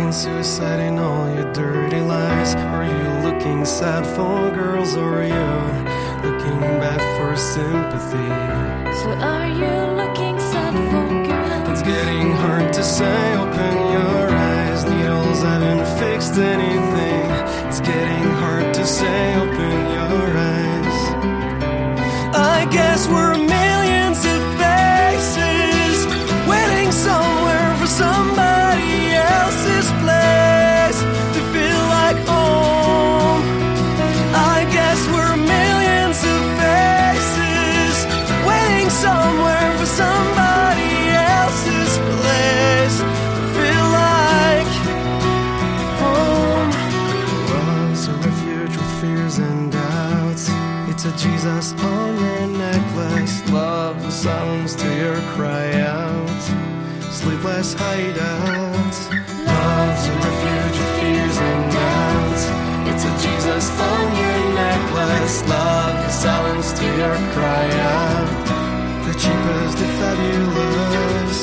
between suicide and all your dirty lies? Are you looking sad for girls, or are you looking back for sympathy? So are you looking sad for girls? It's getting hard to say, open your eyes. Needles haven't fixed anything. It's getting hard to say, open your eyes. I guess we're millions of faces waiting somewhere for somebody else's place to feel like home. I guess we're millions of faces waiting somewhere for somebody else's place to feel like home. Love's a refuge with fears and doubts. It's a Jesus on your necklace. Love the silence to your cry out. Sleepless hideouts. Love's a refuge with fears and doubts. It's a Jesus on your necklace. Love the silence to your cry out. The cheapest, the fabulous.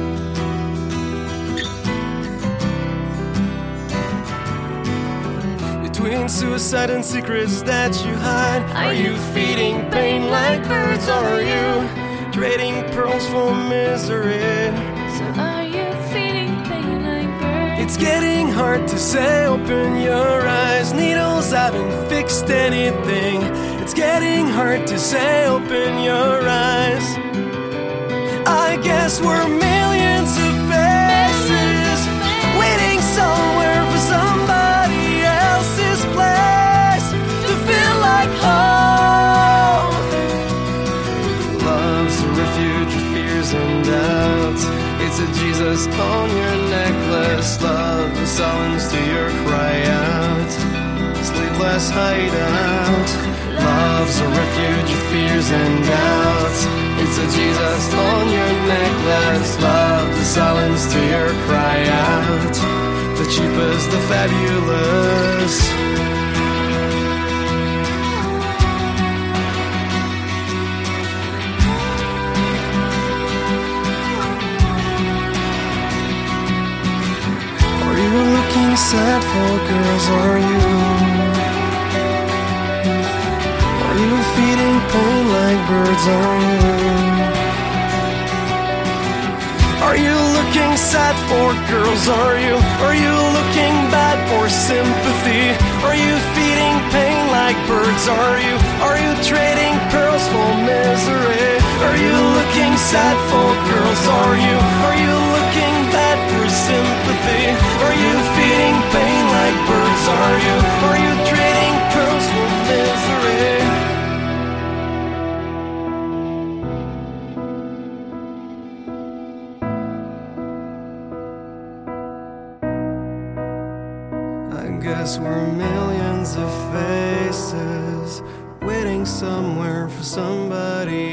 Between suicide and secrets that you hide, are you feeding pain like birds, or are you trading pearls for misery? So are you feeling pain like birds? It's getting hard to say, open your eyes. Needles haven't fixed anything. It's getting hard to say, open your eyes. I guess we're millions of faces waiting somewhere for somebody else's place to feel like home. Love's a refuge with fears and doubts. It's a Jesus on your necklace. Love the silence to your cry out. Sleepless hideout. Love's a refuge with fears and doubts. It's a Jesus on your necklace. Love the silence to your cry out. The cheapest, the fabulous. Are you looking sad for girls, are you? Are you feeding pain like birds, are you? Are you looking sad for girls, are you? Are you looking bad for sympathy? Are you feeding pain like birds, are you? Are you trading pearls for misery? Are you looking sad for girls, are you? Are you looking bad for sympathy? Are you feeding pain like birds, are you? Are you trading pearls for misery? I guess we're millions of faces waiting somewhere for somebody